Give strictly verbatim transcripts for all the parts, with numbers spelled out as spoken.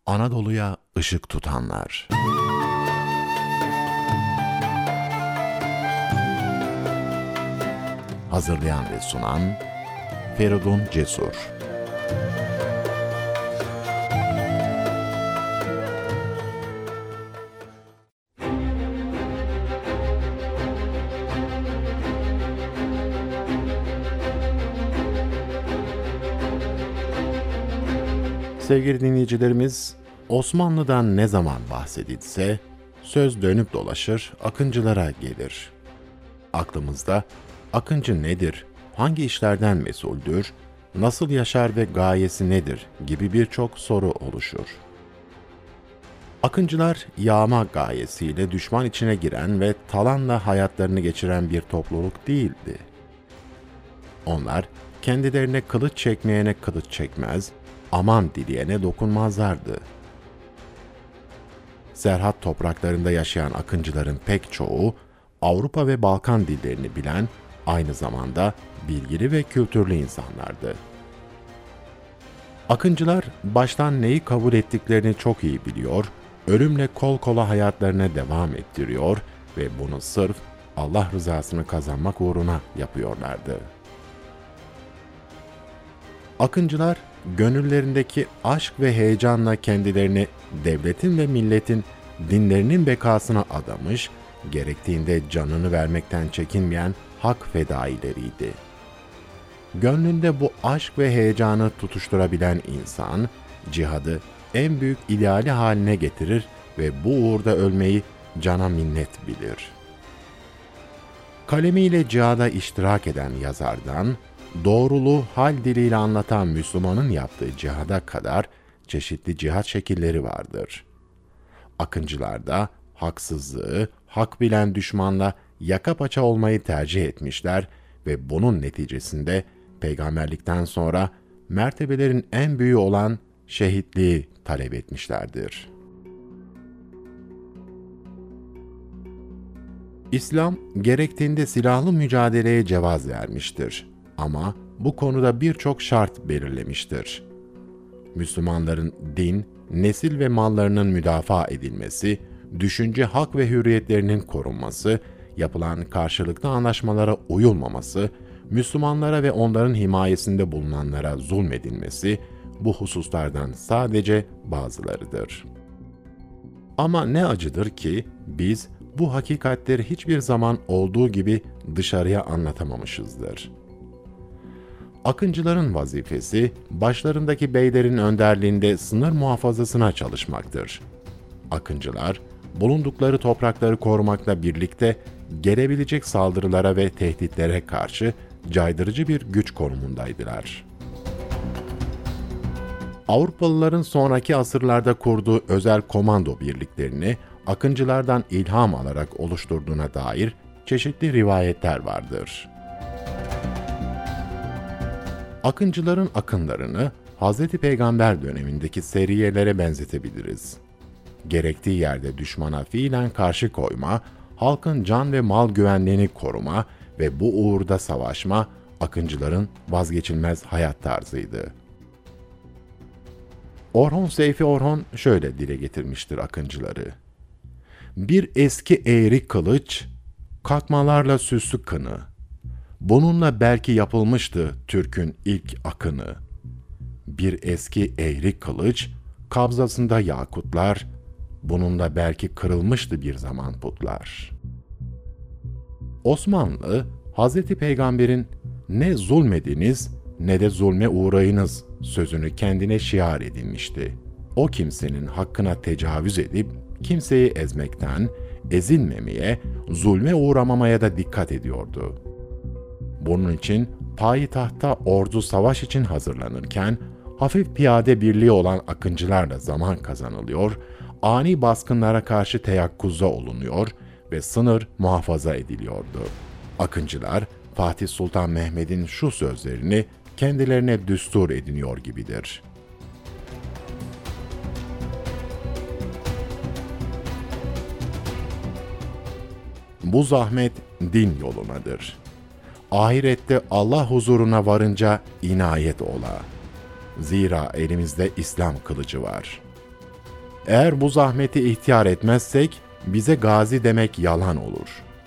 Anadolu'ya ışık tutanlar. Hazırlayan ve sunan Feridun Cesur. Sevgili dinleyicilerimiz, Osmanlı'dan ne zaman bahsedilse söz dönüp dolaşır akıncılara gelir. Aklımızda akıncı nedir, hangi işlerden mesuldür, nasıl yaşar ve gayesi nedir gibi birçok soru oluşur. Akıncılar yağma gayesiyle düşman içine giren ve talanla hayatlarını geçiren bir topluluk değildi. Onlar kendilerine kılıç çekmeyene kılıç çekmez, aman dileyene dokunmazlardı. Serhat topraklarında yaşayan akıncıların pek çoğu, Avrupa ve Balkan dillerini bilen, aynı zamanda bilgili ve kültürlü insanlardı. Akıncılar, baştan neyi kabul ettiklerini çok iyi biliyor, ölümle kol kola hayatlarına devam ettiriyor ve bunu sırf Allah rızasını kazanmak uğruna yapıyorlardı. Akıncılar, gönüllerindeki aşk ve heyecanla kendilerini devletin ve milletin dinlerinin bekasına adamış, gerektiğinde canını vermekten çekinmeyen hak fedaileriydi. Gönlünde bu aşk ve heyecanı tutuşturabilen insan, cihadı en büyük ideali haline getirir ve bu uğurda ölmeyi cana minnet bilir. Kalemiyle cihada iştirak eden yazardan, doğruluğu hal diliyle anlatan Müslümanın yaptığı cihada kadar çeşitli cihat şekilleri vardır. Akıncılarda haksızlığı, hak bilen düşmanla yaka paça olmayı tercih etmişler ve bunun neticesinde peygamberlikten sonra mertebelerin en büyüğü olan şehitliği talep etmişlerdir. İslam gerektiğinde silahlı mücadeleye cevaz vermiştir. Ama bu konuda birçok şart belirlemiştir. Müslümanların din, nesil ve mallarının müdafaa edilmesi, düşünce hak ve hürriyetlerinin korunması, yapılan karşılıklı anlaşmalara uyulmaması, Müslümanlara ve onların himayesinde bulunanlara zulmedilmesi, bu hususlardan sadece bazılarıdır. Ama ne acıdır ki biz bu hakikatleri hiçbir zaman olduğu gibi dışarıya anlatamamışızdır. Akıncıların vazifesi, başlarındaki beylerin önderliğinde sınır muhafazasına çalışmaktır. Akıncılar, bulundukları toprakları korumakla birlikte gelebilecek saldırılara ve tehditlere karşı caydırıcı bir güç konumundaydılar. Avrupalıların sonraki asırlarda kurduğu özel komando birliklerini akıncılardan ilham alarak oluşturduğuna dair çeşitli rivayetler vardır. Akıncıların akınlarını Hz. Peygamber dönemindeki seriyelere benzetebiliriz. Gerektiği yerde düşmana fiilen karşı koyma, halkın can ve mal güvenliğini koruma ve bu uğurda savaşma, akıncıların vazgeçilmez hayat tarzıydı. Orhun Seyfi Orhun şöyle dile getirmiştir akıncıları. Bir eski eğri kılıç, kalkmalarla süslü kını. Bununla belki yapılmıştı Türk'ün ilk akını. Bir eski eğri kılıç, kabzasında yakutlar, bununla belki kırılmıştı bir zaman putlar. Osmanlı, Hazreti Peygamber'in ne zulmediniz ne de zulme uğrayınız sözünü kendine şiar edinmişti. O kimsenin hakkına tecavüz edip kimseyi ezmekten, ezilmemeye, zulme uğramamaya da dikkat ediyordu. Bunun için payitahta ordu savaş için hazırlanırken hafif piyade birliği olan akıncılarla zaman kazanılıyor, ani baskınlara karşı teyakkuzda olunuyor ve sınır muhafaza ediliyordu. Akıncılar Fatih Sultan Mehmet'in şu sözlerini kendilerine düstur ediniyor gibidir. Bu zahmet din yolunadır. Ahirette Allah huzuruna varınca inayet ola. Zira elimizde İslam kılıcı var. Eğer bu zahmeti ihtiyar etmezsek, bize gazi demek yalan olur.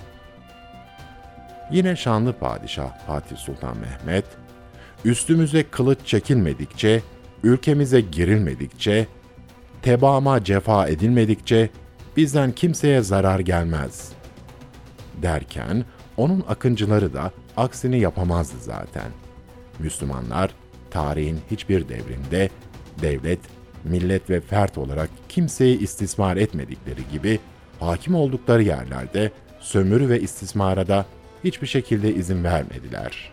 Yine şanlı padişah Fatih Sultan Mehmet, üstümüze kılıç çekilmedikçe, ülkemize girilmedikçe, tebaama cefa edilmedikçe bizden kimseye zarar gelmez derken, onun akıncıları da aksini yapamazdı zaten. Müslümanlar, tarihin hiçbir devrinde devlet, millet ve fert olarak kimseyi istismar etmedikleri gibi, hakim oldukları yerlerde sömürü ve istismara da hiçbir şekilde izin vermediler.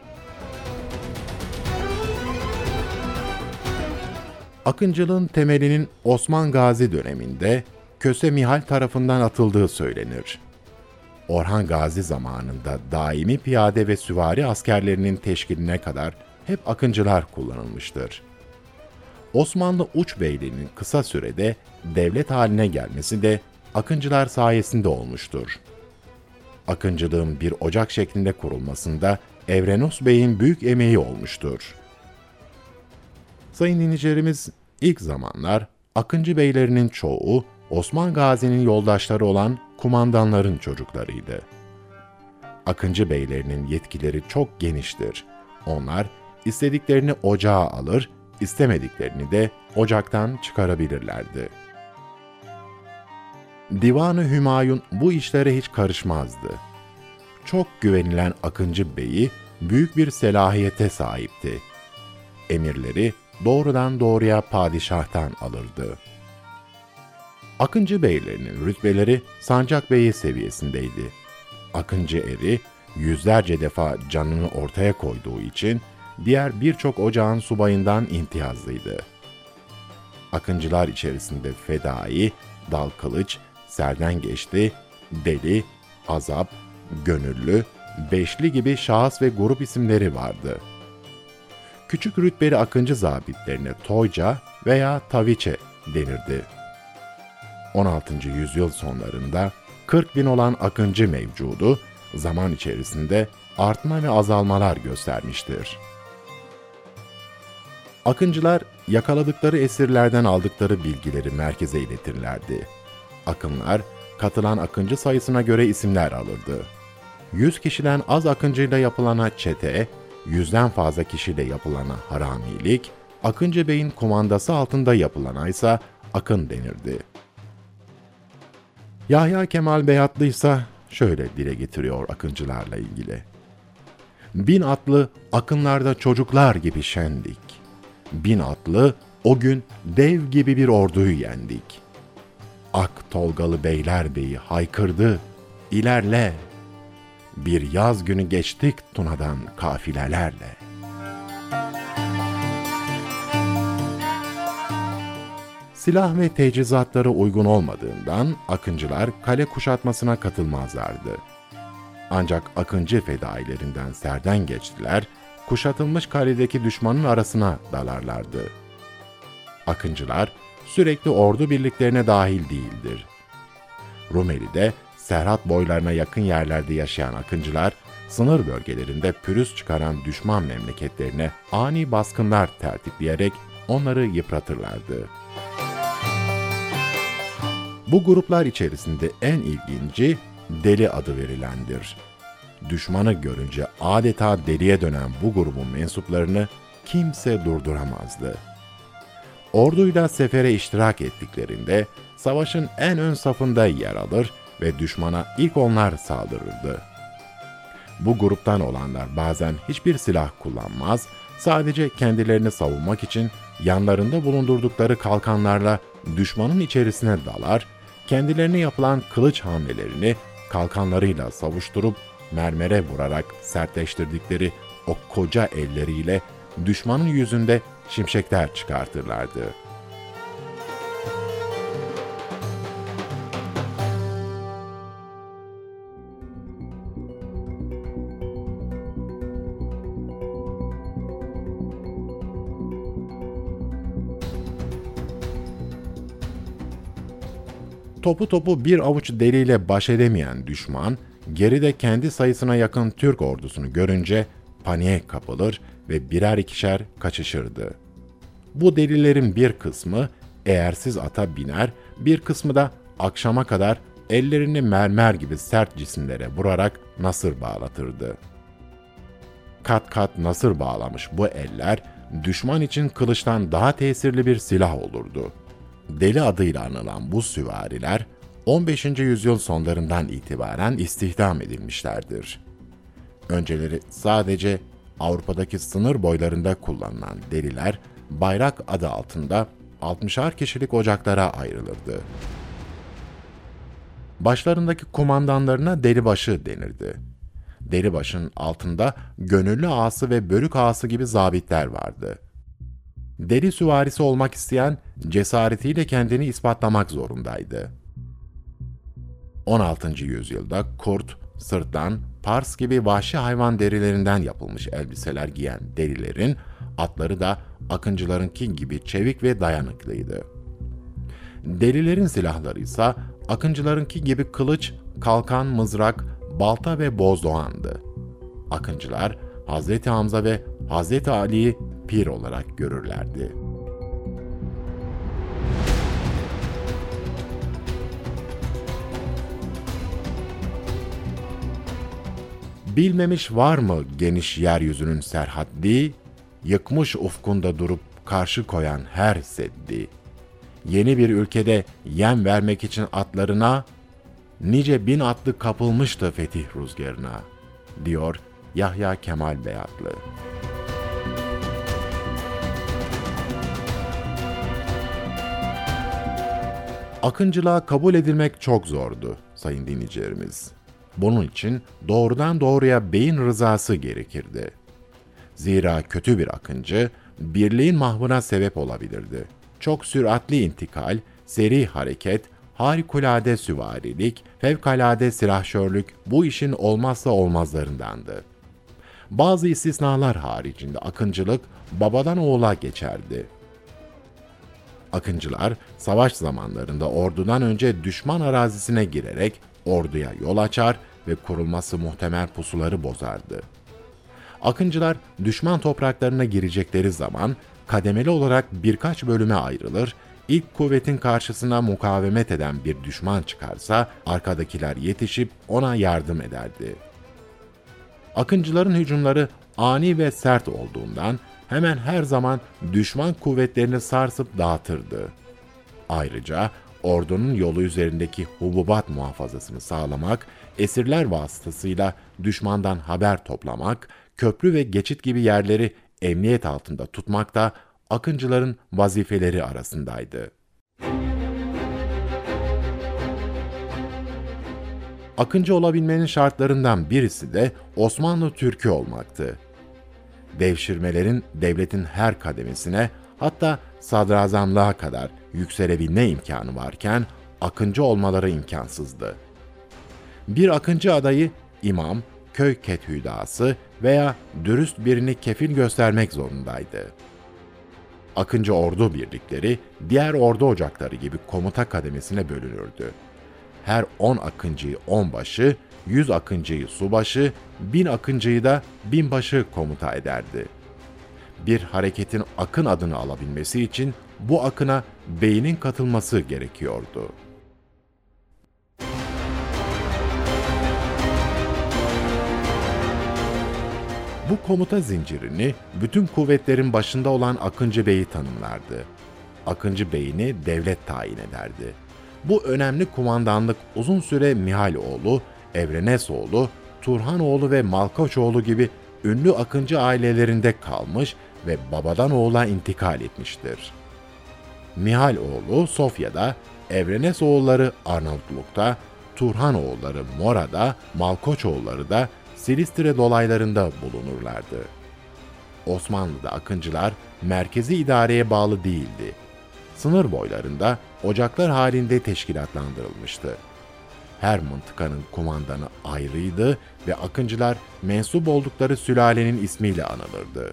Akıncılığın temelinin Osman Gazi döneminde Köse Mihal tarafından atıldığı söylenir. Orhan Gazi zamanında daimi piyade ve süvari askerlerinin teşkiline kadar hep akıncılar kullanılmıştır. Osmanlı uç beyliğinin kısa sürede devlet haline gelmesi de akıncılar sayesinde olmuştur. Akıncılığın bir ocak şeklinde kurulmasında Evrenos Bey'in büyük emeği olmuştur. Sayın dinleyicilerimiz, ilk zamanlar Akıncı beylerinin çoğu Osman Gazi'nin yoldaşları olan kumandanların çocuklarıydı. Akıncı beylerinin yetkileri çok geniştir. Onlar istediklerini ocağa alır, istemediklerini de ocaktan çıkarabilirlerdi. Divan-ı Hümayun bu işlere hiç karışmazdı. Çok güvenilen Akıncı Bey'i büyük bir selahiyete sahipti. Emirleri doğrudan doğruya padişahtan alırdı. Akıncı beylerinin rütbeleri Sancak Beyi seviyesindeydi. Akıncı eri yüzlerce defa canını ortaya koyduğu için diğer birçok ocağın subayından imtiyazlıydı. Akıncılar içerisinde Fedai, Dal Kılıç, Serdengeçli, Deli, Azap, Gönüllü, Beşli gibi şahıs ve grup isimleri vardı. Küçük rütbeli Akıncı zabitlerine Toyca veya Taviçe denirdi. on altıncı yüzyıl sonlarında kırk bin olan Akıncı mevcudu zaman içerisinde artma ve azalmalar göstermiştir. Akıncılar yakaladıkları esirlerden aldıkları bilgileri merkeze iletirlerdi. Akınlar katılan akıncı sayısına göre isimler alırdı. yüz kişiden az akıncıyla yapılana çete, yüzden fazla kişiyle yapılana haramilik, Akıncı Bey'in kumandası altında yapılana ise akın denirdi. Yahya Kemal Beyatlı ise şöyle dile getiriyor akıncılarla ilgili. Bin atlı akınlarda çocuklar gibi şendik. Bin atlı o gün dev gibi bir orduyu yendik. Ak Tolgalı Beylerbeyi haykırdı, ilerle. Bir yaz günü geçtik Tuna'dan kafilelerle. Silah ve teçhizatları uygun olmadığından akıncılar kale kuşatmasına katılmazlardı. Ancak akıncı fedailerinden Serdengeçliler kuşatılmış kaledeki düşmanın arasına dalarlardı. Akıncılar sürekli ordu birliklerine dahil değildir. Rumeli'de Serhat boylarına yakın yerlerde yaşayan akıncılar, sınır bölgelerinde pürüz çıkaran düşman memleketlerine ani baskınlar tertipleyerek onları yıpratırlardı. Bu gruplar içerisinde en ilginci Deli adı verilendir. Düşmanı görünce adeta deliye dönen bu grubun mensuplarını kimse durduramazdı. Orduyla sefere iştirak ettiklerinde savaşın en ön safında yer alır ve düşmana ilk onlar saldırırdı. Bu gruptan olanlar bazen hiçbir silah kullanmaz, sadece kendilerini savunmak için yanlarında bulundurdukları kalkanlarla düşmanın içerisine dalar, kendilerine yapılan kılıç hamlelerini kalkanlarıyla savuşturup mermere vurarak sertleştirdikleri o koca elleriyle düşmanın yüzünde şimşekler çıkartırlardı. Topu topu bir avuç deliyle baş edemeyen düşman, geride kendi sayısına yakın Türk ordusunu görünce paniğe kapılır ve birer ikişer kaçışırdı. Bu delilerin bir kısmı eğersiz ata biner, bir kısmı da akşama kadar ellerini mermer gibi sert cisimlere vurarak nasır bağlatırdı. Kat kat nasır bağlamış bu eller, düşman için kılıçtan daha tesirli bir silah olurdu. Deli adıyla anılan bu süvariler, on beşinci yüzyıl sonlarından itibaren istihdam edilmişlerdir. Önceleri sadece Avrupa'daki sınır boylarında kullanılan deliler, bayrak adı altında altmışar kişilik ocaklara ayrılırdı. Başlarındaki kumandanlarına delibaşı denirdi. Delibaşın altında gönüllü ağası ve bölük ağası gibi zabitler vardı. Deli süvarisi olmak isteyen cesaretiyle kendini ispatlamak zorundaydı. on altıncı yüzyılda kurt, sırtlan, pars gibi vahşi hayvan derilerinden yapılmış elbiseler giyen delilerin atları da akıncılarınki gibi çevik ve dayanıklıydı. Delilerin silahları ise akıncılarınki gibi kılıç, kalkan, mızrak, balta ve bozdoğandı. Akıncılar Hazreti Hamza ve Hazreti Ali'yi pir olarak görürlerdi. Bilmemiş var mı geniş yeryüzünün serhaddi, yıkmış ufkunda durup karşı koyan her seddi. Yeni bir ülkede yem vermek için atlarına, nice bin atlı kapılmıştı fetih rüzgarına, diyor Yahya Kemal Beyatlı. Akıncılığa kabul edilmek çok zordu sayın dinleyicilerimiz. Bunun için doğrudan doğruya beyin rızası gerekirdi. Zira kötü bir akıncı, birliğin mahvına sebep olabilirdi. Çok süratli intikal, seri hareket, harikulade süvarilik, fevkalade silahşörlük bu işin olmazsa olmazlarındandı. Bazı istisnalar haricinde akıncılık babadan oğula geçerdi. Akıncılar, savaş zamanlarında ordudan önce düşman arazisine girerek orduya yol açar ve kurulması muhtemel pusuları bozardı. Akıncılar, düşman topraklarına girecekleri zaman kademeli olarak birkaç bölüme ayrılır, ilk kuvvetin karşısına mukavemet eden bir düşman çıkarsa arkadakiler yetişip ona yardım ederdi. Akıncıların hücumları ani ve sert olduğundan hemen her zaman düşman kuvvetlerini sarsıp dağıtırdı. Ayrıca ordunun yolu üzerindeki hububat muhafazasını sağlamak, esirler vasıtasıyla düşmandan haber toplamak, köprü ve geçit gibi yerleri emniyet altında tutmak da akıncıların vazifeleri arasındaydı. Akıncı olabilmenin şartlarından birisi de Osmanlı Türk'ü olmaktı. Devşirmelerin devletin her kademesine, hatta sadrazamlığa kadar yükselebilme imkanı varken akıncı olmaları imkansızdı. Bir akıncı adayı imam, köy ketüdası veya dürüst birini kefil göstermek zorundaydı. Akıncı ordu birlikleri diğer ordu ocakları gibi komuta kademesine bölünürdü. Her on akıncıyı onbaşı, yüz akıncıyı subaşı, bin akıncıyı da binbaşı komuta ederdi. Bir hareketin akın adını alabilmesi için bu akına beynin katılması gerekiyordu. Bu komuta zincirini bütün kuvvetlerin başında olan Akıncı Bey'i tanımlardı. Akıncı Bey'ini devlet tayin ederdi. Bu önemli kumandanlık uzun süre Mihaloğlu, Evrenesoğlu, Turhanoğlu ve Malkoçoğlu gibi ünlü Akıncı ailelerinde kalmış ve babadan oğula intikal etmiştir. Mihaloğlu Sofya'da, Evrenesoğulları Arnavutluk'ta, Turhanoğulları Mora'da, Malkoçoğulları da Silistire dolaylarında bulunurlardı. Osmanlı'da akıncılar merkezi idareye bağlı değildi. Sınır boylarında ocaklar halinde teşkilatlandırılmıştı. Her mıntıkanın kumandanı ayrıydı ve akıncılar mensup oldukları sülalenin ismiyle anılırdı.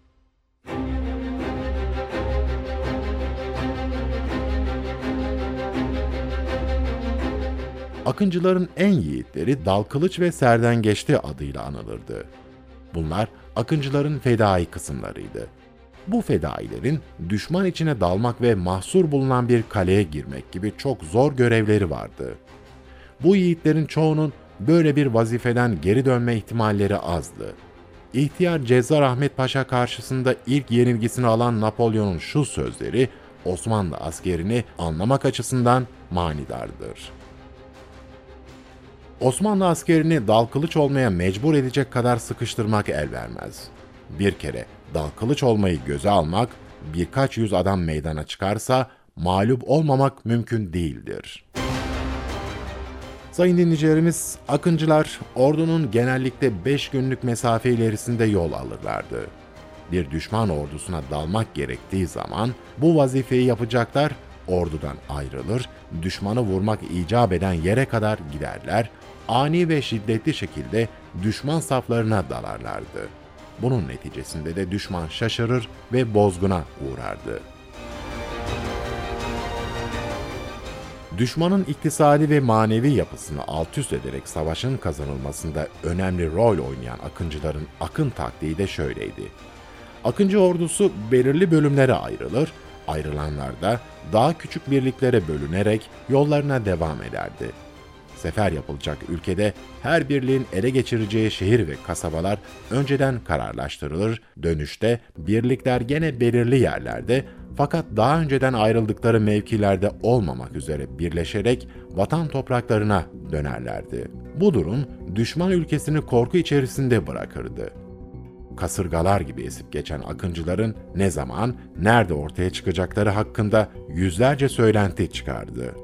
Akıncıların en yiğitleri Dalkılıç ve Serdengeçti adıyla anılırdı. Bunlar akıncıların fedai kısımlarıydı. Bu fedailerin düşman içine dalmak ve mahsur bulunan bir kaleye girmek gibi çok zor görevleri vardı. Bu yiğitlerin çoğunun böyle bir vazifeden geri dönme ihtimalleri azdı. İhtiyar Cezzar Ahmet Paşa karşısında ilk yenilgisini alan Napolyon'un şu sözleri Osmanlı askerini anlamak açısından manidardır. Osmanlı askerini dal kılıç olmaya mecbur edecek kadar sıkıştırmak el vermez. Bir kere dal kılıç olmayı göze almak, birkaç yüz adam meydana çıkarsa mağlup olmamak mümkün değildir. Sayın dinleyicilerimiz, Akıncılar ordunun genellikle beş günlük mesafe ilerisinde yol alırlardı. Bir düşman ordusuna dalmak gerektiği zaman bu vazifeyi yapacaklar, ordudan ayrılır, düşmanı vurmak icap eden yere kadar giderler, ani ve şiddetli şekilde düşman saflarına dalarlardı. Bunun neticesinde de düşman şaşırır ve bozguna uğrardı. Düşmanın iktisadi ve manevi yapısını alt üst ederek savaşın kazanılmasında önemli rol oynayan Akıncıların akın taktiği de şöyleydi. Akıncı ordusu belirli bölümlere ayrılır, ayrılanlar da daha küçük birliklere bölünerek yollarına devam ederdi. Sefer yapılacak ülkede her birliğin ele geçireceği şehir ve kasabalar önceden kararlaştırılır, dönüşte birlikler gene belirli yerlerde fakat daha önceden ayrıldıkları mevkilerde olmamak üzere birleşerek vatan topraklarına dönerlerdi. Bu durum düşman ülkesini korku içerisinde bırakırdı. Kasırgalar gibi esip geçen Akıncıların ne zaman, nerede ortaya çıkacakları hakkında yüzlerce söylenti çıkardı.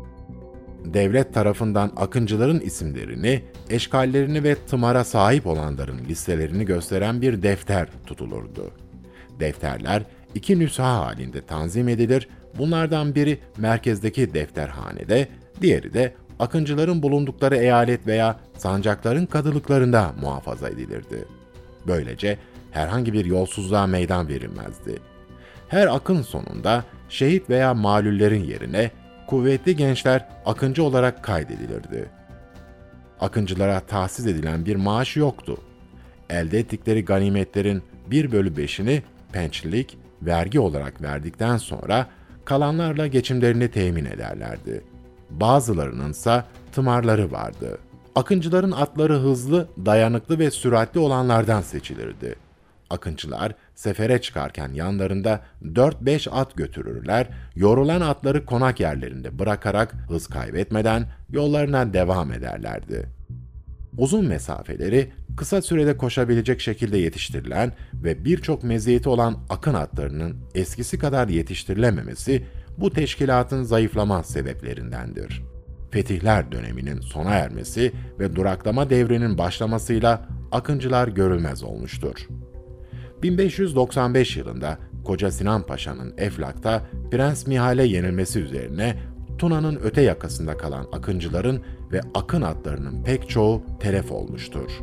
Devlet tarafından Akıncıların isimlerini, eşkallerini ve tımara sahip olanların listelerini gösteren bir defter tutulurdu. Defterler iki nüsha halinde tanzim edilir, bunlardan biri merkezdeki defterhanede, diğeri de Akıncıların bulundukları eyalet veya sancakların kadılıklarında muhafaza edilirdi. Böylece herhangi bir yolsuzluğa meydan verilmezdi. Her akın sonunda şehit veya malullerin yerine kuvvetli gençler akıncı olarak kaydedilirdi. Akıncılara tahsis edilen bir maaş yoktu. Elde ettikleri ganimetlerin bir bölü beşini pençlilik, vergi olarak verdikten sonra kalanlarla geçimlerini temin ederlerdi. Bazılarının ise tımarları vardı. Akıncıların atları hızlı, dayanıklı ve süratli olanlardan seçilirdi. Akıncılar sefere çıkarken yanlarında dört beş at götürürler, yorulan atları konak yerlerinde bırakarak hız kaybetmeden yollarına devam ederlerdi. Uzun mesafeleri kısa sürede koşabilecek şekilde yetiştirilen ve birçok meziyeti olan akın atlarının eskisi kadar yetiştirilememesi bu teşkilatın zayıflama sebeplerindendir. Fetihler döneminin sona ermesi ve duraklama devrinin başlamasıyla Akıncılar görülmez olmuştur. bin beş yüz doksan beş yılında Koca Sinan Paşa'nın Eflak'ta Prens Mihal'e yenilmesi üzerine Tuna'nın öte yakasında kalan Akıncıların ve akın atlarının pek çoğu telef olmuştur.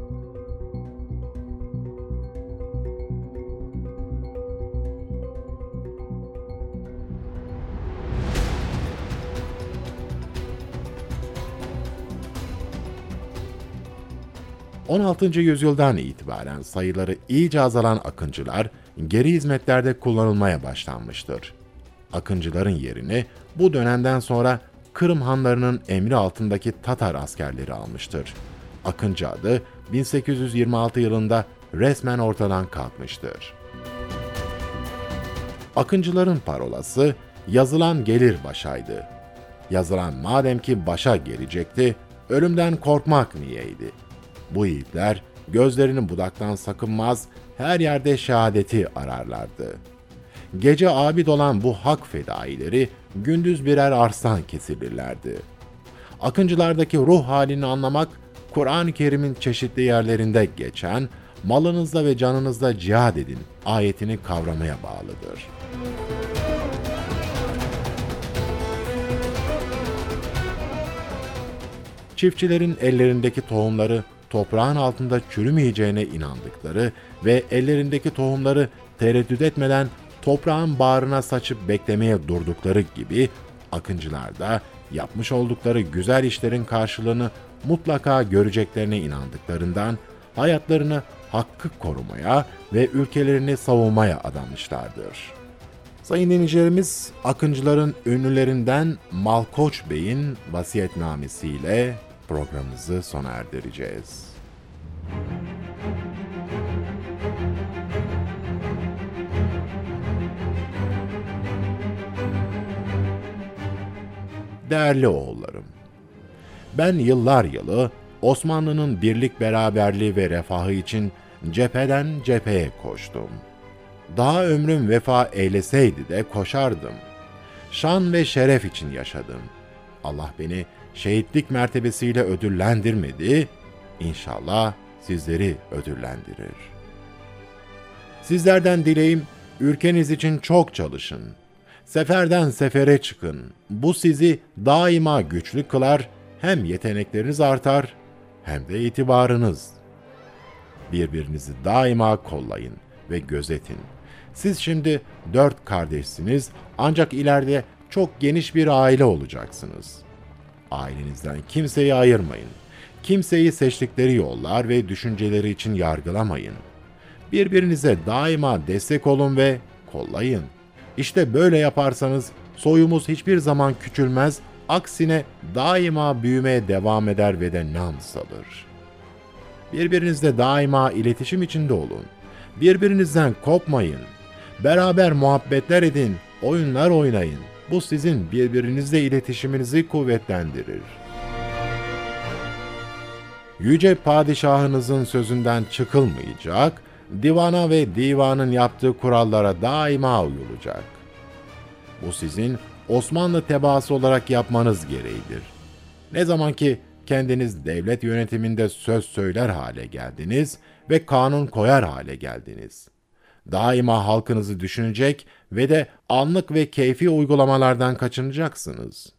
on altıncı yüzyıldan itibaren sayıları iyice azalan akıncılar geri hizmetlerde kullanılmaya başlanmıştır. Akıncıların yerini bu dönemden sonra Kırım Hanlarının emri altındaki Tatar askerleri almıştır. Akıncı adı bin sekiz yüz yirmi altı yılında resmen ortadan kalkmıştır. Akıncıların parolası yazılan gelir başaydı. Yazılan madem ki başa gelecekti, ölümden korkmak niyeydi? Bu yiğitler gözlerini budaktan sakınmaz, her yerde şehadeti ararlardı. Gece abid olan bu hak fedaileri gündüz birer arslan kesilirlerdi. Akıncılardaki ruh halini anlamak, Kur'an-ı Kerim'in çeşitli yerlerinde geçen malınızla ve canınızla cihad edin ayetini kavramaya bağlıdır. Çiftçilerin ellerindeki tohumları toprağın altında çürümeyeceğine inandıkları ve ellerindeki tohumları tereddüt etmeden toprağın bağrına saçıp beklemeye durdukları gibi akıncılar da yapmış oldukları güzel işlerin karşılığını mutlaka göreceklerine inandıklarından hayatlarını hakkı korumaya ve ülkelerini savunmaya adanmışlardır. Sayın dinleyicilerimiz, Akıncıların ünlülerinden Malkoç Bey'in vasiyetnamesiyle programımızı sona erdireceğiz. Değerli oğullarım, ben yıllar yılı Osmanlı'nın birlik, beraberliği ve refahı için cepheden cepheye koştum. Daha ömrüm vefa eyleseydi de koşardım. Şan ve şeref için yaşadım. Allah beni şehitlik mertebesiyle ödüllendirmedi, İnşallah sizleri ödüllendirir. Sizlerden dileğim, ülkeniz için çok çalışın. Seferden sefere çıkın. Bu sizi daima güçlü kılar, hem yetenekleriniz artar, hem de itibarınız. Birbirinizi daima kollayın ve gözetin. Siz şimdi dört kardeşsiniz, ancak ileride çok geniş bir aile olacaksınız. Ailenizden kimseyi ayırmayın. Kimseyi seçtikleri yollar ve düşünceleri için yargılamayın. Birbirinize daima destek olun ve kollayın. İşte böyle yaparsanız soyumuz hiçbir zaman küçülmez, aksine daima büyümeye devam eder ve de nam salır. Birbirinizle daima iletişim içinde olun. Birbirinizden kopmayın. Beraber muhabbetler edin, oyunlar oynayın. Bu sizin birbirinizle iletişiminizi kuvvetlendirir. Yüce padişahınızın sözünden çıkılmayacak, divana ve divanın yaptığı kurallara daima uyulacak. Bu sizin Osmanlı tebaası olarak yapmanız gereğidir. Ne zaman ki kendiniz devlet yönetiminde söz söyler hale geldiniz ve kanun koyar hale geldiniz. Daima halkınızı düşünecek ve de anlık ve keyfi uygulamalardan kaçınacaksınız.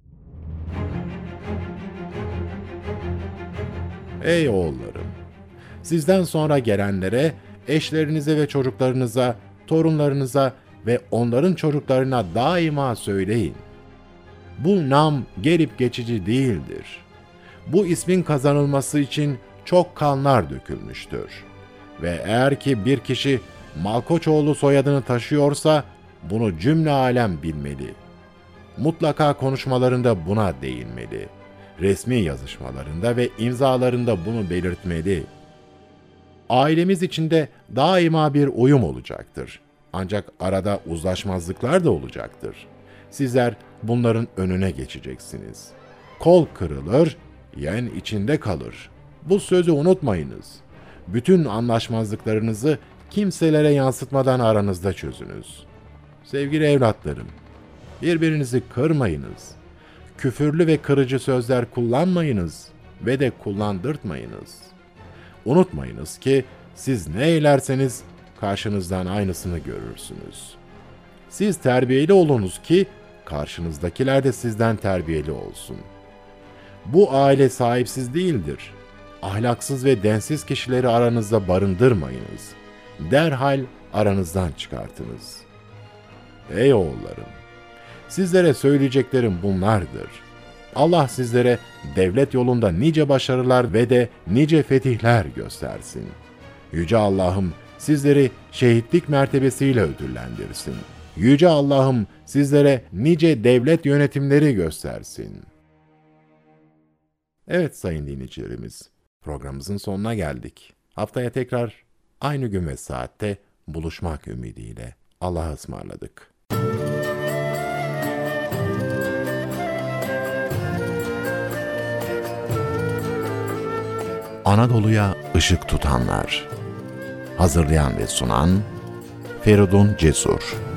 Ey oğullarım! Sizden sonra gelenlere, eşlerinize ve çocuklarınıza, torunlarınıza ve onların çocuklarına daima söyleyin. Bu nam gelip geçici değildir. Bu ismin kazanılması için çok kanlar dökülmüştür. Ve eğer ki bir kişi Malkoçoğlu soyadını taşıyorsa, bunu cümle alem bilmeli. Mutlaka konuşmalarında buna değinmeli. Resmi yazışmalarında ve imzalarında bunu belirtmeli. Ailemiz içinde daima bir uyum olacaktır. Ancak arada uzlaşmazlıklar da olacaktır. Sizler bunların önüne geçeceksiniz. Kol kırılır, yen içinde kalır. Bu sözü unutmayınız. Bütün anlaşmazlıklarınızı kimselere yansıtmadan aranızda çözünüz. Sevgili evlatlarım, birbirinizi kırmayınız. Küfürlü ve kırıcı sözler kullanmayınız ve de kullandırtmayınız. Unutmayınız ki siz ne eylerseniz karşınızdan aynısını görürsünüz. Siz terbiyeli olunuz ki karşınızdakiler de sizden terbiyeli olsun. Bu aile sahipsiz değildir. Ahlaksız ve densiz kişileri aranızda barındırmayınız. Derhal aranızdan çıkartınız. Ey oğullarım! Sizlere söyleyeceklerim bunlardır. Allah sizlere devlet yolunda nice başarılar ve de nice fetihler göstersin. Yüce Allah'ım sizleri şehitlik mertebesiyle ödüllendirsin. Yüce Allah'ım sizlere nice devlet yönetimleri göstersin. Evet sayın dinleyicilerimiz, programımızın sonuna geldik. Haftaya tekrar aynı gün ve saatte buluşmak ümidiyle Allah'a ısmarladık. Anadolu'ya ışık tutanlar. Hazırlayan ve sunan Feridun Cesur.